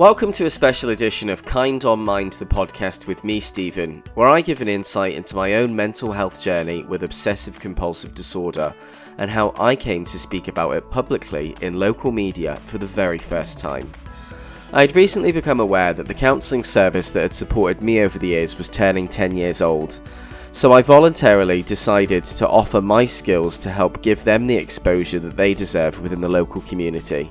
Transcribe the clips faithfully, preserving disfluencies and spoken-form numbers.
Welcome to a special edition of Kind on Mind, the podcast with me, Stephen, where I give an insight into my own mental health journey with obsessive compulsive disorder and how I came to speak about it publicly in local media for the very first time. I had recently become aware that the counselling service that had supported me over the years was turning ten years old, so I voluntarily decided to offer my skills to help give them the exposure that they deserve within the local community.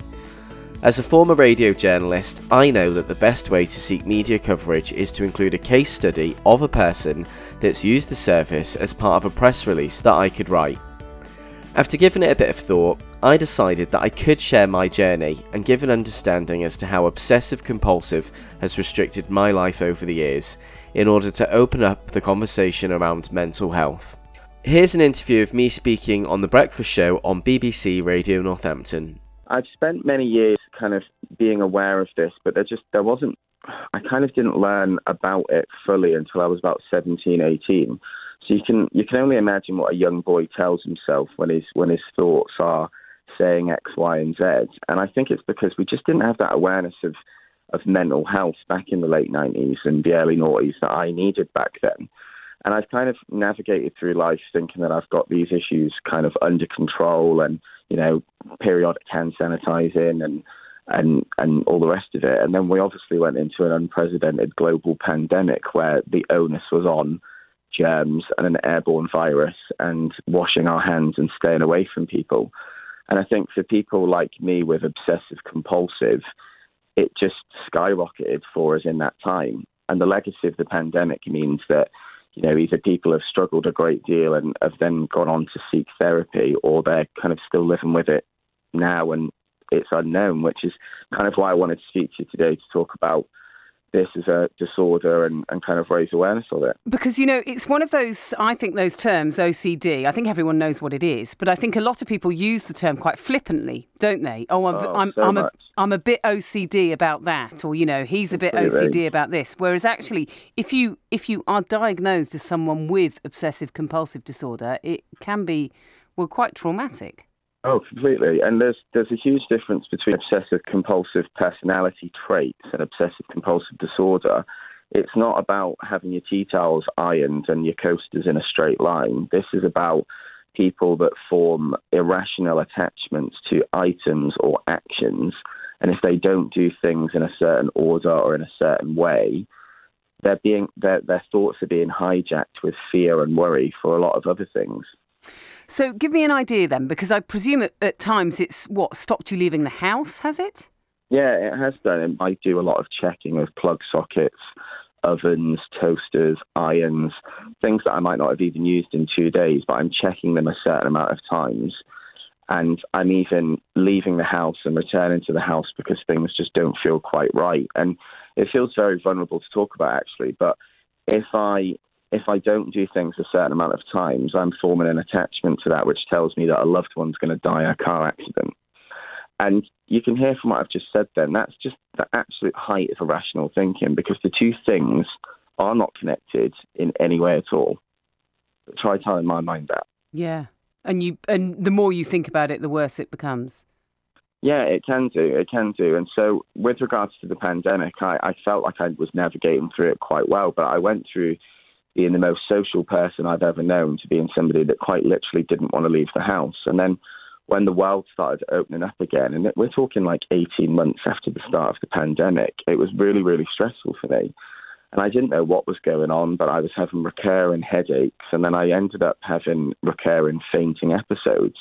As a former radio journalist, I know that the best way to seek media coverage is to include a case study of a person that's used the service as part of a press release that I could write. After giving it a bit of thought, I decided that I could share my journey and give an understanding as to how obsessive compulsive has restricted my life over the years, in order to open up the conversation around mental health. Here's an interview of me speaking on The Breakfast Show on B B C Radio Northampton. I've spent many years kind of being aware of this, but there just, there wasn't, I kind of didn't learn about it fully until I was about seventeen, eighteen. So you can, you can only imagine what a young boy tells himself when his, when his thoughts are saying X, Y, and Z. And I think it's because we just didn't have that awareness of, of mental health back in the late nineties and the early noughties that I needed back then. And I've kind of navigated through life thinking that I've got these issues kind of under control and, you know, periodic hand sanitizing and, and, and all the rest of it. And then we obviously went into an unprecedented global pandemic where the onus was on germs and an airborne virus and washing our hands and staying away from people. And I think for people like me with obsessive compulsive, it just skyrocketed for us in that time. And the legacy of the pandemic means that, you know, either people have struggled a great deal and have then gone on to seek therapy, or they're kind of still living with it now and it's unknown, which is kind of why I wanted to speak to you today to talk about this as a disorder and, and kind of raise awareness of it. Because, you know, it's one of those, I think those terms, O C D, I think everyone knows what it is, but I think a lot of people use the term quite flippantly, don't they? Oh, I'm, oh, I'm, so I'm, a, much. I'm a bit O C D about that, or, you know, he's a bit Absolutely. O C D about this. Whereas actually, if you if you are diagnosed as someone with obsessive compulsive disorder, it can be, well, quite traumatic. Oh, completely. And there's there's a huge difference between obsessive compulsive personality traits and obsessive compulsive disorder. It's not about having your tea towels ironed and your coasters in a straight line. This is about people that form irrational attachments to items or actions. And if they don't do things in a certain order or in a certain way, they're being their their thoughts are being hijacked with fear and worry for a lot of other things. So give me an idea then, because I presume at, at times it's, what, stopped you leaving the house, has it? Yeah, it has done. I do a lot of checking of plug sockets, ovens, toasters, irons, things that I might not have even used in two days, but I'm checking them a certain amount of times. And I'm even leaving the house and returning to the house because things just don't feel quite right. And it feels very vulnerable to talk about, actually. But if I... If I don't do things a certain amount of times, I'm forming an attachment to that, which tells me that a loved one's going to die in a car accident. And you can hear from what I've just said then, that's just the absolute height of irrational thinking, because the two things are not connected in any way at all. But try telling my mind that. Yeah. And you, and the more you think about it, the worse it becomes. Yeah, it can do. It can do. And so with regards to the pandemic, I, I felt like I was navigating through it quite well, but I went through being the most social person I've ever known to being somebody that quite literally didn't want to leave the house. And then when the world started opening up again, and we're talking like eighteen months after the start of the pandemic, it was really, really stressful for me. And I didn't know what was going on, but I was having recurring headaches. And then I ended up having recurring fainting episodes,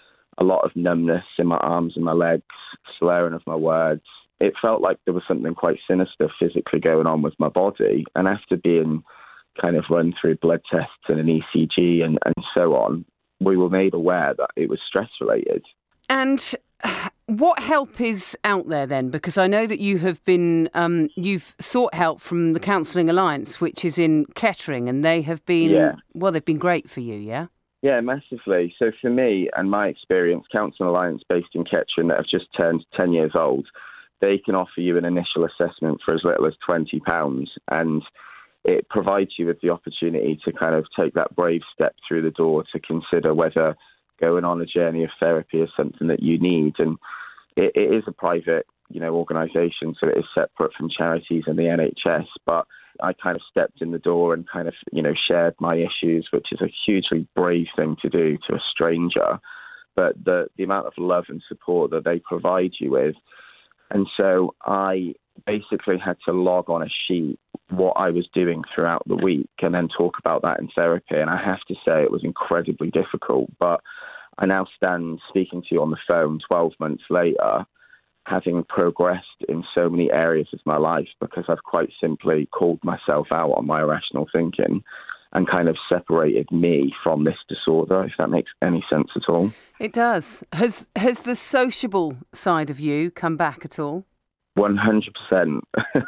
a lot of numbness in my arms and my legs, slurring of my words. It felt like there was something quite sinister physically going on with my body. And after being kind of run through blood tests and an E C G and, and so on, we were made aware that it was stress related. And what help is out there then? Because I know that you have been, um, you've sought help from the Counselling Alliance, which is in Kettering, and they have been, yeah. well, they've been great for you, yeah? Yeah, massively. So for me and my experience, Counselling Alliance based in Kettering that have just turned ten years old, they can offer you an initial assessment for as little as twenty pounds, and it provides you with the opportunity to kind of take that brave step through the door to consider whether going on a journey of therapy is something that you need. And it, it is a private you know, organisation, so it is separate from charities and the N H S. But I kind of stepped in the door and kind of, you know, shared my issues, which is a hugely brave thing to do to a stranger. But the, the amount of love and support that they provide you with. And so I basically had to log on a sheet what I was doing throughout the week and then talk about that in therapy. And I have to say it was incredibly difficult. But I now stand speaking to you on the phone twelve months later, having progressed in so many areas of my life because I've quite simply called myself out on my irrational thinking and kind of separated me from this disorder, if that makes any sense at all. It does. Has has the sociable side of you come back at all? one hundred percent.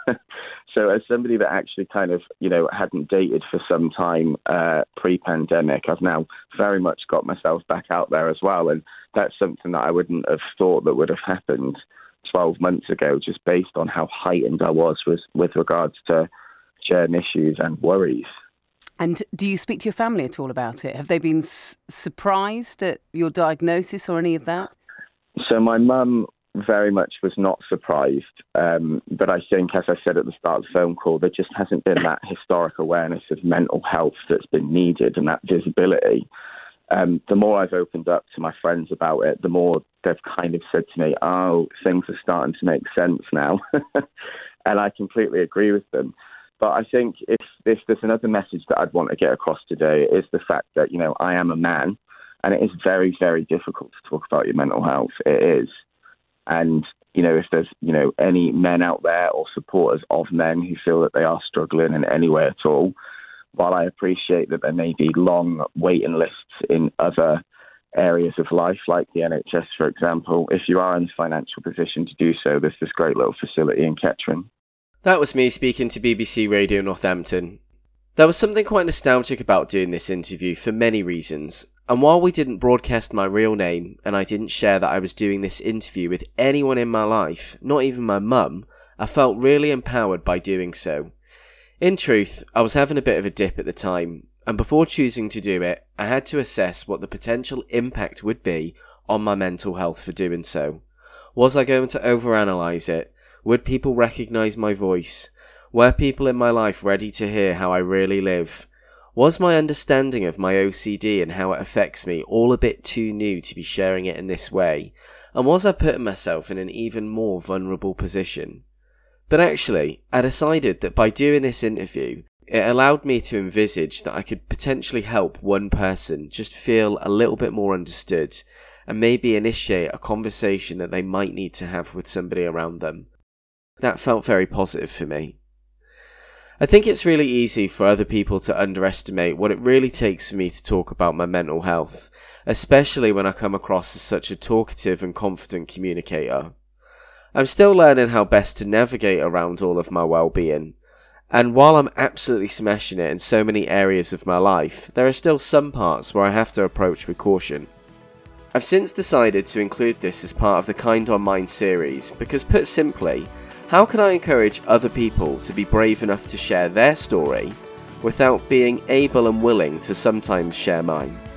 So as somebody that actually kind of, you know, hadn't dated for some time uh, pre-pandemic, I've now very much got myself back out there as well. And that's something that I wouldn't have thought that would have happened twelve months ago, just based on how heightened I was with, with regards to sharing issues and worries. And do you speak to your family at all about it? Have they been s- surprised at your diagnosis or any of that? So my mum very much was not surprised. Um, but I think, as I said at the start of the phone call, there just hasn't been that historic awareness of mental health that's been needed and that visibility. Um, the more I've opened up to my friends about it, the more they've kind of said to me, oh, things are starting to make sense now. And I completely agree with them. But I think if, if there's another message that I'd want to get across today, is the fact that, you know, I am a man, and it is very, very difficult to talk about your mental health. It is. And, you know, if there's, you know, any men out there or supporters of men who feel that they are struggling in any way at all, while I appreciate that there may be long waiting lists in other areas of life, like the N H S, for example, if you are in the financial position to do so, there's this great little facility in Kettering. That was me speaking to B B C Radio Northampton. There was something quite nostalgic about doing this interview for many reasons, and while we didn't broadcast my real name and I didn't share that I was doing this interview with anyone in my life, not even my mum, I felt really empowered by doing so. In truth, I was having a bit of a dip at the time, and before choosing to do it, I had to assess what the potential impact would be on my mental health for doing so. Was I going to overanalyze it? Would people recognise my voice? Were people in my life ready to hear how I really live? Was my understanding of my O C D and how it affects me all a bit too new to be sharing it in this way? And was I putting myself in an even more vulnerable position? But actually, I decided that by doing this interview, it allowed me to envisage that I could potentially help one person just feel a little bit more understood and maybe initiate a conversation that they might need to have with somebody around them. That felt very positive for me. I think it's really easy for other people to underestimate what it really takes for me to talk about my mental health, especially when I come across as such a talkative and confident communicator. I'm still learning how best to navigate around all of my well-being, and while I'm absolutely smashing it in so many areas of my life, there are still some parts where I have to approach with caution. I've since decided to include this as part of the Kind on Mind series because, put simply, how can I encourage other people to be brave enough to share their story without being able and willing to sometimes share mine?